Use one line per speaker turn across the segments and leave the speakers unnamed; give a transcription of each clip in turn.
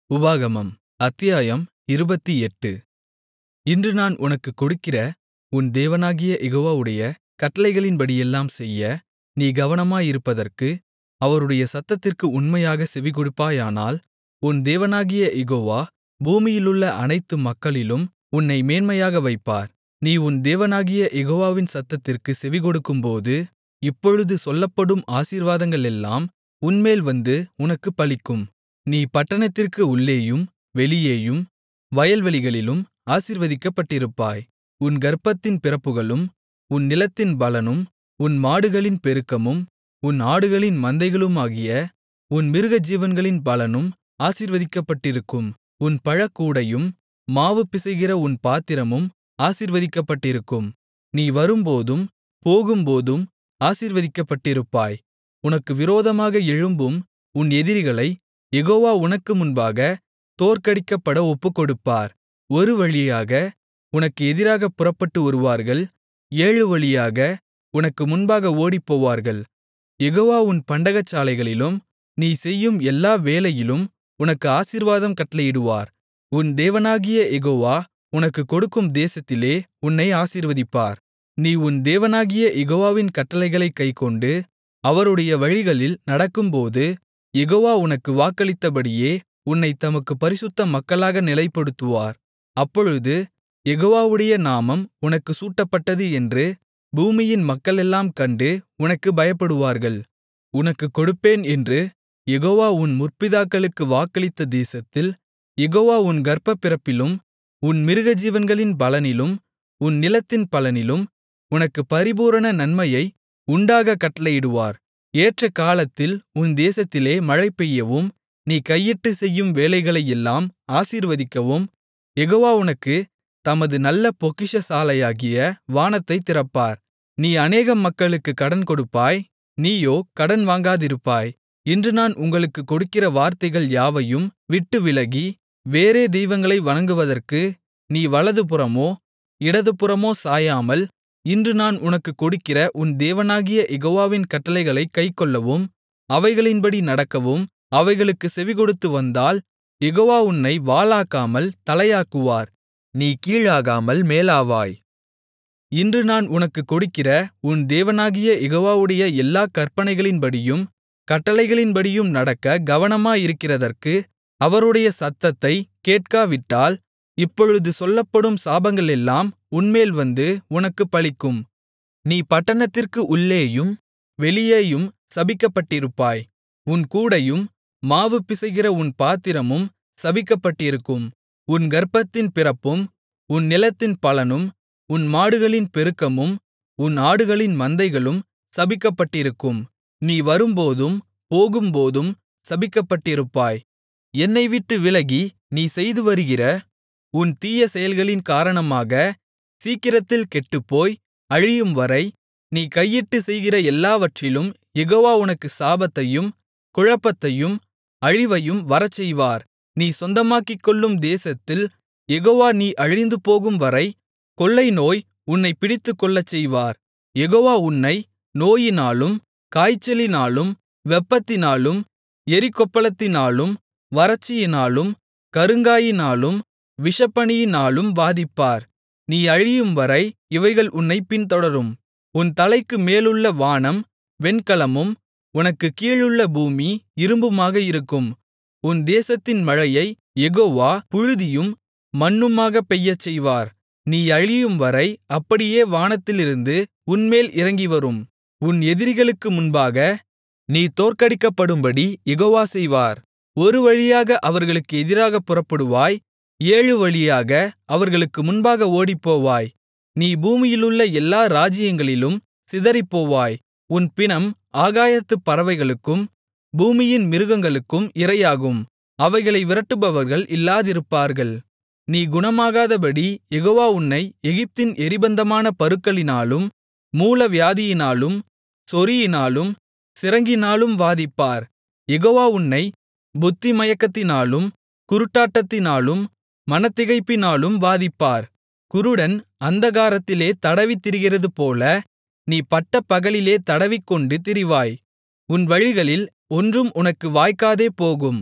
உபாகமம் அத்தியாயம் 28. இன்று நான் உனக்குக் கொடுக்கிற உன் தேவனாகிய யெகோவாவுடைய கட்டளைகளின்படியெல்லாம் செய்ய நீ கவனமாயிருப்பதற்கு அவருடைய சத்தத்திற்கு உண்மையாகச் செவிகொடுப்பாயானால், உன் தேவனாகிய யெகோவா பூமியிலுள்ள அனைத்து மக்களிலும் உன்னை மேன்மையாக வைப்பார். நீ உன் தேவனாகிய யெகோவாவின் சத்தத்திற்குச் செவிகொடுக்கும்போது, இப்பொழுது சொல்லப்படும் ஆசீர்வாதங்களெல்லாம் உன்மேல் வந்து உனக்குப் பலிக்கும். நீ பட்டணத்திற்கு உள்ளேயும் வெளியேயும் வயல்வெளிகளிலும் ஆசீர்வதிக்கப்பட்டிருப்பாய். உன் கர்ப்பத்தின் பிறப்புகளும் உன் நிலத்தின் பலனும் உன் மாடுகளின் பெருக்கமும் உன் ஆடுகளின் மந்தைகளுமாகிய உன் மிருகஜீவன்களின் பலனும் ஆசீர்வதிக்கப்பட்டிருக்கும். உன் பழக்கூடையும் மாவு பிசைகிற உன் பாத்திரமும் ஆசீர்வதிக்கப்பட்டிருக்கும். நீ வரும்போதும் போகும்போதும் ஆசீர்வதிக்கப்பட்டிருப்பாய். உனக்கு விரோதமாக எழும்பும் உன் எதிரிகளைக் யெகோவா உனக்கு முன்பாகத் தோற்கடிக்கப்பட ஒப்புக்கொடுப்பார். ஒரு வழியாக உனக்கு எதிராகப் புறப்பட்டு வருவார்கள், 7 வழியாக உனக்கு முன்பாக ஓடிப்போவார்கள். யெகோவா உன் பண்டகசாலைகளிலும் நீ செய்யும் எல்லா வேலையிலும் உனக்கு ஆசீர்வாதம் கட்டளையிடுவார். உன் தேவனாகிய யெகோவா உனக்குக் கொடுக்கும் தேசத்திலே உன்னை ஆசீர்வதிப்பார். நீ உன் தேவனாகிய யெகோவாவின் கட்டளைகளைக் கைக்கொண்டு அவருடைய வழிகளில் நடக்கும்போது, யெகோவா உனக்கு வாக்களித்தபடியே உன்னைத் தமக்குப் பரிசுத்த மக்களாக நிலைப்படுத்துவார். அப்பொழுது யெகோவாவுடைய நாமம் உனக்குச் சூட்டப்பட்டது என்று பூமியின் மக்களெல்லாம் கண்டு உனக்குப் பயப்படுவார்கள். உனக்குக் கொடுப்பேன் என்று யெகோவா உன் முற்பிதாக்களுக்கு வாக்களித்த தேசத்தில், யெகோவா உன் கர்ப்பப்பிறப்பிலும் உன் மிருகஜீவன்களின் பலனிலும் உன் நிலத்தின் பலனிலும் உனக்குப் பரிபூரண நன்மையை உண்டாகக் கட்டளையிடுவார். ஏற்ற காலத்தில் உன் தேசத்திலே மழை பெய்யவும் நீ கையிட்டுச் செய்யும் வேலைகளையெல்லாம் ஆசீர்வதிக்கவும் யெகோவா உனக்குத் தமது நல்ல பொக்கிஷசாலையாகிய வானத்தைத் திறப்பார். நீ அநேகம் மக்களுக்குக் கடன் கொடுப்பாய், நீயோ கடன் வாங்காதிருப்பாய். இன்று நான் உங்களுக்குக் கொடுக்கிற வார்த்தைகள் யாவையும் விட்டு விலகி வேறே தெய்வங்களை வணங்குவதற்கு நீ வலதுபுறமோ இடதுபுறமோ சாயாமல், இன்று நான் உனக்குக் கொடுக்கிற உன் தேவனாகிய யெகோவாவின் கட்டளைகளைக் கைக்கொள்ளவும் அவைகளின்படி நடக்கவும் அவைகளுக்குச் செவிகொடுத்து வந்தால், யெகோவா உன்னை வாலாக்காமல் தலையாக்குவார், நீ கீழாகாமல் மேலாவாய். இன்று நான் உனக்குக் கொடுக்கிற உன் தேவனாகிய யெகோவாவுடைய எல்லாக் கற்பனைகளின்படியும் கட்டளைகளின்படியும் நடக்க கவனமாயிருக்கிறதற்கு அவருடைய சத்தத்தைக் கேட்காவிட்டால், இப்பொழுது சொல்லப்படும் சாபங்களெல்லாம் உன்மேல் வந்து உனக்குப் பலிக்கும். நீ பட்டணத்திற்கு உள்ளேயும் வெளியேயும் சபிக்கப்பட்டிருப்பாய். உன் கூடையும் மாவு பிசைகிற உன் பாத்திரமும் சபிக்கப்பட்டிருக்கும். உன் கர்ப்பத்தின் பிறப்பும் உன் நிலத்தின் பலனும் உன் மாடுகளின் பெருக்கமும் உன் ஆடுகளின் மந்தைகளும் சபிக்கப்பட்டிருக்கும். நீ வரும்போதும் போகும்போதும் சபிக்கப்பட்டிருப்பாய். என்னை விட்டு விலகி நீ செய்து வருகிற உன் தீய செயல்களின் காரணமாக சீக்கிரத்தில் கெட்டுப்போய் அழியும்வரை நீ கையிட்டுச் செய்கிற எல்லாவற்றிலும் யெகோவா உனக்குச் சாபத்தையும் குழப்பத்தையும் அழிவையும் வரச்செய்வார். நீ சொந்தமாக்கிக்கொள்ளும் தேசத்தில் யெகோவா நீ அழிந்து போகும்வரை கொள்ளை நோய் உன்னைப் பிடித்துக்கொள்ளச் செய்வார். யெகோவா உன்னை நோயினாலும் காய்ச்சலினாலும் வெப்பத்தினாலும் எரிகொப்பளத்தினாலும் வறட்சியினாலும் கருங்காயினாலும் விஷப்பனியினாலும் வாதிப்பார். நீ அழியும்வரை இவைகள் உன்னைப் பின்தொடரும். உன் தலைக்கு மேலுள்ள வானம் வெண்கலமும் உனக்குக் கீழுள்ள பூமி இரும்புமாக இருக்கும். உன் தேசத்தின் மழையை யெகோவா புழுதியும் மண்ணுமாகப் பெய்யச்செய்வார். நீ அழியும்வரை அப்படியே வானத்திலிருந்து உன்மேல் இறங்கிவரும். உன் எதிரிகளுக்கு முன்பாக நீ தோற்கடிக்கப்படும்படி யெகோவா செய்வார். ஒரு வழியாக அவர்களுக்கு எதிராகப் புறப்படுவாய், 7 வழியாக அவர்களுக்கு முன்பாக ஓடிப்போவாய். நீ பூமியிலுள்ள எல்லா ராஜ்ஜியங்களிலும் சிதறிப்போவாய். உன் பிணம் ஆகாயத்துப் பறவைகளுக்கும் பூமியின் மிருகங்களுக்கும் இரையாகும். அவைகளை விரட்டுபவர்கள் இல்லாதிருப்பார்கள். நீ குணமாகாதபடி யெகோவா உன்னை எகிப்தின் எரிபந்தமான பருக்களினாலும் மூலவியாதியினாலும் சொறியினாலும் சிரங்கினாலும் வாதிப்பார். யெகோவா உன்னை புத்திமயக்கத்தினாலும் குருட்டாட்டத்தினாலும் மனத்திகைப்பினாலும் வாதிப்பார். குருடன் அந்தகாரத்திலே தடவித் திரிகிறதுபோல நீ பட்டப்பகலிலே தடவிக்கொண்டு திரிவாய். உன் வழிகளில் ஒன்றும் உனக்கு வாய்க்காதே போகும்.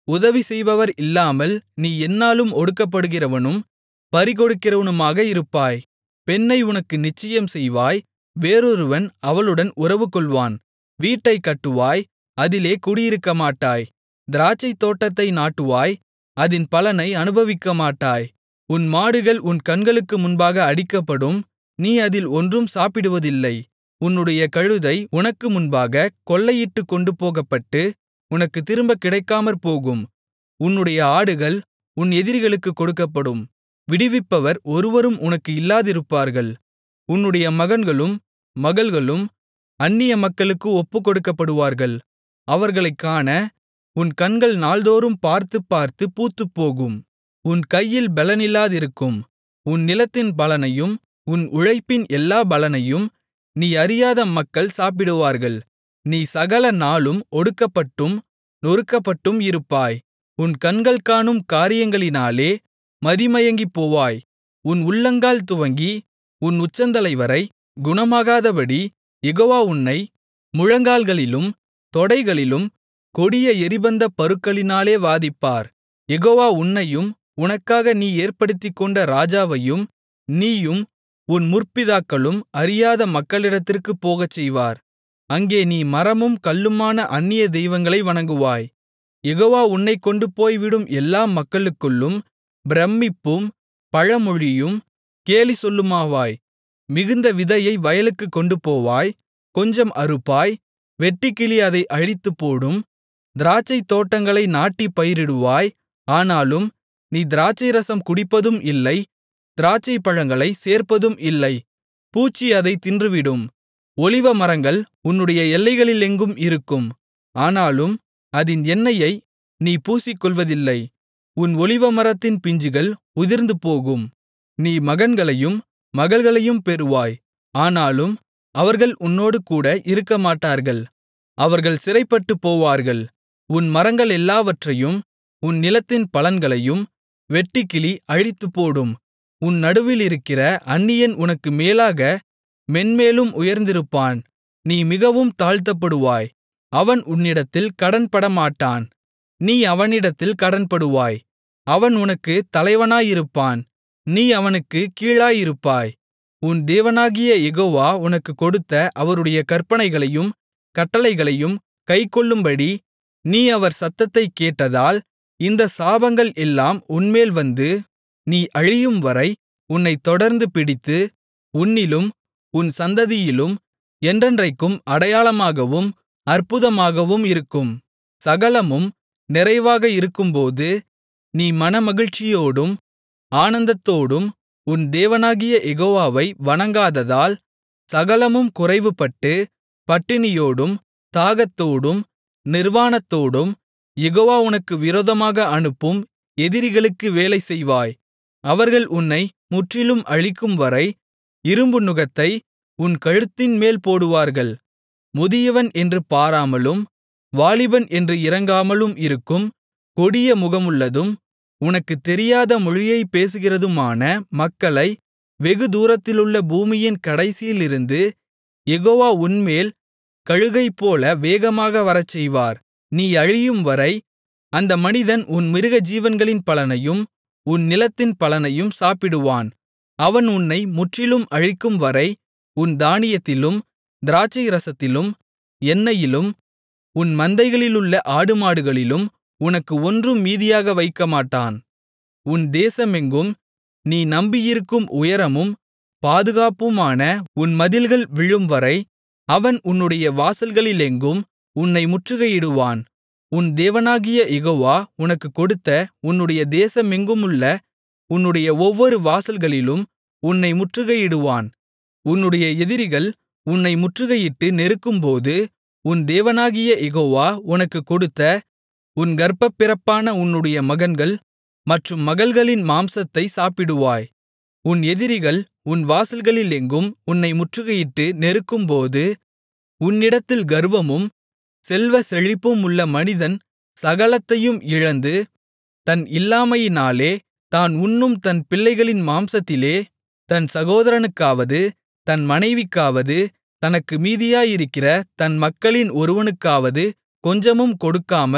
உதவி செய்பவர் இல்லாமல் நீ எந்நாளும் ஒடுக்கப்படுகிறவனும் பறிகொடுக்கிறவனுமாக இருப்பாய். பெண்ணை உனக்கு நிச்சயம் செய்வாய், வேறொருவன் அவளுடன் உறவுகொள்வான். வீட்டைக் கட்டுவாய், அதிலே குடியிருக்கமாட்டாய். திராட்சைத்தோட்டத்தை நாட்டுவாய், அதின் பலனை அனுபவிக்கமாட்டாய். உன் மாடுகள் உன் கண்களுக்கு முன்பாக அடிக்கப்படும், நீ அதில் ஒன்றும் சாப்பிடுவதில்லை. உன்னுடைய கழுதை உனக்கு முன்பாக கொள்ளையிட்டுக் கொண்டுபோகப்பட்டு உனக்குத் திரும்பக் கிடைக்காமற்போகும். உன்னுடைய ஆடுகள் உன் எதிரிகளுக்குக் கொடுக்கப்படும். விடுவிப்பவர் ஒருவரும் உனக்கு இல்லாதிருப்பார்கள். உன்னுடைய மகன்களும் மகள்களும் அந்நிய மக்களுக்கு ஒப்புக்கொடுக்கப்படுவார்கள். அவர்களைக் காண உன் கண்கள் நாள்தோறும் பார்த்துப் பார்த்துப் பூத்துப்போகும். உன் கையில் பெலனில்லாதிருக்கும். உன் நிலத்தின் பலனையும் உன் உழைப்பின் எல்லா பலனையும் நீ அறியாத மக்கள் சாப்பிடுவார்கள். நீ சகல நாளும் ஒடுக்கப்பட்டும் நொறுக்கப்பட்டும் இருப்பாய். உன் கண்கள் காணும் காரியங்களினாலே மதிமயங்கிப்போவாய். உன் உள்ளங்கால் துவங்கி உன் உச்சந்தலைவரை குணமாகாதபடி யெகோவா உன்னை முழங்கால்களிலும் தொடைகளிலும் கொடிய எரிபந்தப் பருக்களினாலே வாதிப்பார். யெகோவா உன்னையும் உனக்காக நீ ஏற்படுத்திக்கொண்ட ராஜாவையும் நீயும் உன் முற்பிதாக்களும் அறியாத மக்களிடத்திற்குப் போகச்செய்வார். அங்கே நீ மரமும் கல்லுமான அந்நிய தெய்வங்களை வணங்குவாய். யெகோவா உன்னைக் கொண்டுபோய்விடும் எல்லா மக்களுக்குள்ளும் பிரமிப்பும் பழமொழியும் கேலி சொல்லுமாவாய். மிகுந்த விதையை வயலுக்குக் கொண்டுபோவாய், கொஞ்சம் அறுப்பாய், வெட்டுக்கிளி அதை அழித்துப்போடும். திராட்சைத் தோட்டங்களை நாட்டிப் பயிரிடுவாய், ஆனாலும் நீ திராட்சைரசம் குடிப்பதும் இல்லை, திராட்சைப்பழங்களைச் சேர்ப்பதும் இல்லை. பூச்சி அதைத் தின்றுவிடும். ஒலிவமரங்கள் உன்னுடைய எல்லைகளிலெங்கும் இருக்கும், ஆனாலும் அதின் எண்ணெயை நீ பூசிக்கொள்வதில்லை. உன் ஒலிவமரத்தின் பிஞ்சுகள் உதிர்ந்துபோகும். நீ மகன்களையும் மகள்களையும் பெறுவாய், ஆனாலும் அவர்கள் உன்னோடுகூட இருக்கமாட்டார்கள். அவர்கள் சிறைப்பட்டுப் போவார்கள். உன் மரங்களெல்லாவற்றையும் உன் நிலத்தின் பலன்களையும் வெட்டுக்கிளி அழித்துப்போடும். உன் நடுவிலிருக்கிற அந்நியன் உனக்கு மேலாக மென்மேலும் உயர்ந்திருப்பான். நீ மிகவும் தாழ்த்தப்படுவாய். அவன் உன்னிடத்தில் கடன்படமாட்டான், நீ அவனிடத்தில் கடன்படுவாய். அவன் உனக்குத் தலைவனாயிருப்பான், நீ அவனுக்குக் கீழாயிருப்பாய். உன் தேவனாகிய யெகோவா உனக்குக் கொடுத்த அவருடைய கற்பனைகளையும் கட்டளைகளையும் கைக்கொள்ளும்படி நீ அவர் சத்தத்தைக் கேட்டதால் இந்தச் சாபங்கள் எல்லாம் உன்மேல் வந்து, நீ அழியும்வரை உன்னைத் தொடர்ந்து பிடித்து, உன்னிலும் உன் சந்ததியிலும் என்றென்றைக்கும் அடையாளமாகவும் அற்புதமாகவும் இருக்கும். சகலமும் நிறைவாக இருக்கும்போது நீ மனமகிழ்ச்சியோடும் ஆனந்தத்தோடும் உன் தேவனாகிய யெகோவாவை வணங்காததால் சகலமும் குறைவுபட்டு பட்டினியோடும் தாகத்தோடும் நிர்வாணத்தோடும் யெகோவா உனக்கு விரோதமாக அனுப்பும் எதிரிகளுக்கு வேலை செய்வாய். அவர்கள் உன்னை முற்றிலும் அழிக்கும்வரை இரும்பு நுகத்தை உன் கழுத்தின்மேல் போடுவார்கள். முதியவன் என்று பாராமலும் வாலிபன் என்று இரங்காமலும் இருக்கும் கொடிய முகமுள்ளதும் உனக்குத் தெரியாத மொழியைப் பேசுகிறதுமான மக்களை வெகு தூரத்திலுள்ள பூமியின் கடைசியிலிருந்து யெகோவா உன்மேல் கழுகைப்போல வேகமாக வரச்செய்வார். நீ அழியும்வரை அந்த மனிதன் உன் மிருகஜீவன்களின் பலனையும் உன் நிலத்தின் பலனையும் சாப்பிடுவான். அவன் உன்னை முற்றிலும் அழிக்கும்வரை உன் தானியத்திலும் திராட்சைரசத்திலும் எண்ணெயிலும் உன் மந்தைகளிலுள்ள ஆடுமாடுகளிலும் உனக்கு ஒன்றும் மீதியாக வைக்கமாட்டான். உன் தேசமெங்கும் நீ நம்பியிருக்கும் உயரமும் பாதுகாப்புமான உன் மதில்கள் விழும்வரை அவன் உன்னுடைய வாசல்களிலெங்கும் உன்னை முற்றுகையிடுவான். உன் தேவனாகிய யெகோவா உனக்குக் கொடுத்த உன்னுடைய தேசமெங்குமுள்ள உன்னுடைய ஒவ்வொரு வாசல்களிலும் உன்னை முற்றுகையிடுவான். உன்னுடைய எதிரிகள் உன்னை முற்றுகையிட்டு நெருக்கும்போது உன் தேவனாகிய யெகோவா உனக்குக் கொடுத்த உன் கர்ப்பப்பிறப்பான உன்னுடைய மகன்கள் மற்றும் மகள்களின் மாம்சத்தை சாப்பிடுவாய். உன் எதிரிகள் உன் வாசல்களிலெங்கும் உன்னை முற்றுகையிட்டு நெருக்கும்போது உன்னிடத்தில் கர்வமும் செல்வ செழிப்புமுள்ள மனிதன் சகலத்தையும் இழந்து தன் இல்லாமையினாலே தான் உண்ணும் தன் பிள்ளைகளின் மாம்சத்திலே தன் சகோதரனுக்காவது தன் மனைவிக்காவது தனக்கு மீதியாயிருக்கிற தன் மக்களில் ஒருவனுக்காவது கொஞ்சமும் கொடுக்காமல்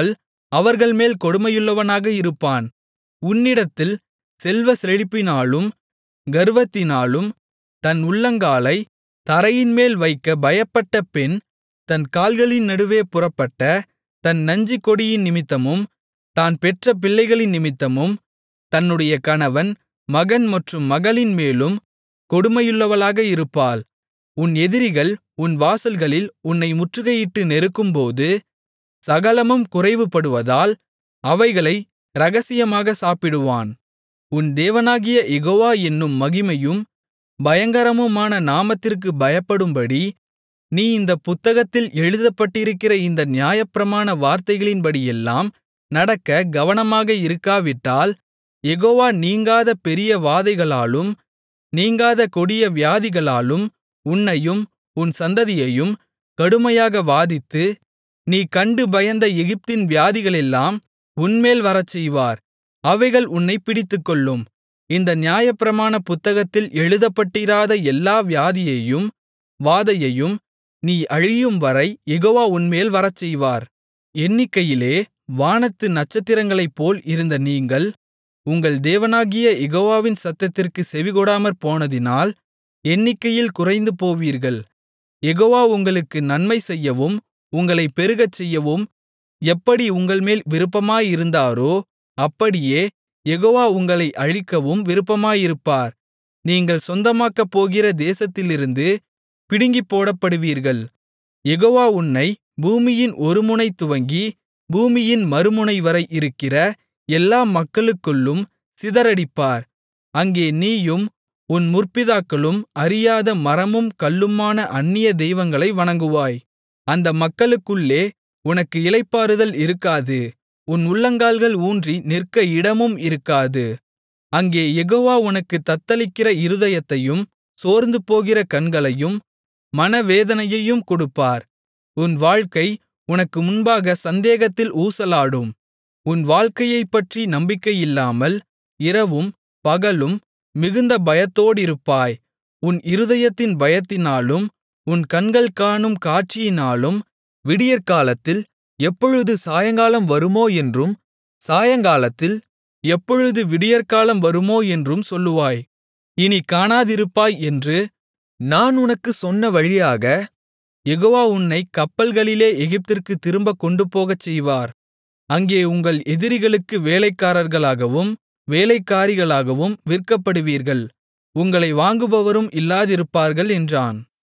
அவர்கள்மேல் கொடுமையுள்ளவனாக இருப்பான். உன்னிடத்தில் செல்வ செழிப்பினாலும் கர்வத்தினாலும் தன் உள்ளங்காலைத் தரையின்மேல் வைக்கப் பயப்பட்ட பெண் தன் கால்களின் நடுவே புறப்பட்ட தன் நஞ்சுக்கொடியின் நிமித்தமும் தான் பெற்ற பிள்ளைகளின் நிமித்தமும் தன்னுடைய கணவன் மகன் மற்றும் மகளின் மேலும் கொடுமையுள்ளவளாக இருப்பாள். உன் எதிரிகள் உன் வாசல்களில் உன்னை முற்றுகையிட்டு நெருக்கும்போது சகலமும் குறைவுபடுவதால் அவைகளை இரகசியமாக சாப்பிடுவான். உன் தேவனாகிய யெகோவா என்னும் மகிமையும் பயங்கரமுமான நாமத்திற்குப் பயப்படும்படி நீ இந்தப் புத்தகத்தில் எழுதப்பட்டிருக்கிற இந்த நியாயப்பிரமாண வார்த்தைகளின்படியெல்லாம் நடக்க கவனமாக இருக்காவிட்டால் யெகோவா நீங்காத பெரிய வாதைகளாலும் நீங்காத கொடிய வியாதிகளாலும் உன்னையும் உன் சந்ததியையும் கடுமையாக வாதித்து நீ கண்டு பயந்த எகிப்தின் வியாதிகளெல்லாம் உன்மேல் வரச்செய்வார். அவைகள் உன்னைப் பிடித்துக்கொள்ளும். இந்த நியாயப்பிரமாண புத்தகத்தில் எழுதப்பட்டிராத எல்லா வியாதியையும் வாதையையும் நீ அழியும்வரை யெகோவா உன்மேல் வரச்செய்வார். எண்ணிக்கையிலே வானத்து நட்சத்திரங்களைப்போல் இருந்த நீங்கள் உங்கள் தேவனாகிய யெகோவாவின் சத்தத்திற்குச் செவிகொடாமற்போனதினால் எண்ணிக்கையில் குறைந்து போவீர்கள். யெகோவா உங்களுக்கு நன்மை செய்யவும் உங்களைப் பெருகச்செய்யவும் எப்படி உங்கள்மேல் விருப்பமாயிருந்தாரோ அப்படியே யெகோவா உங்களை அழிக்கவும் விருப்பமாயிருப்பார். நீங்கள் சொந்தமாக்கப் போகிற தேசத்திலிருந்து பிடுங்கிப்போடப்படுவீர்கள். யெகோவா உன்னை பூமியின் ஒருமுனை துவங்கி பூமியின் மறுமுனைவரை இருக்கிற எல்லா மக்களுக்குள்ளும் சிதறடிப்பார். அங்கே நீயும் உன் முற்பிதாக்களும் அறியாத மரமும் கல்லுமான அந்நிய தெய்வங்களை வணங்குவாய். அந்த மக்களுக்குள்ளே உனக்கு இளைப்பாறுதல் இருக்காது. உன் உள்ளங்கால்கள் ஊன்றி நிற்க இடமும் இருக்காது. அங்கே யெகோவா உனக்குத் தத்தளிக்கிற இருதயத்தையும் சோர்ந்துபோகிற கண்களையும் மனவேதனையையும் கொடுப்பார். உன் வாழ்க்கை உனக்கு முன்பாக சந்தேகத்தில் ஊசலாடும். உன் வாழ்க்கையைப்பற்றி நம்பிக்கையில்லாமல் இரவும் பகலும் மிகுந்த பயத்தோடிருப்பாய். உன் இருதயத்தின் பயத்தினாலும் உன் கண்கள் காணும் காட்சியினாலும் விடியற்காலத்தில் எப்பொழுது சாயங்காலம் வருமோ என்றும் சாயங்காலத்தில் எப்பொழுது விடியற்காலம் வருமோ என்றும் சொல்லுவாய். இனிக் காணாதிருப்பாய் என்று நான் உனக்குச் சொன்ன வழியாக யெகோவா உன்னைக் கப்பல்களிலே எகிப்திற்குத் திரும்பக் கொண்டுபோகச் செய்வார். அங்கே உங்கள் எதிரிகளுக்கு வேலைக்காரர்களாகவும் வேலைக்காரிகளாகவும் விற்கப்படுவீர்கள். உங்களை வாங்குபவரும் இல்லாதிருப்பார்கள் என்றான்.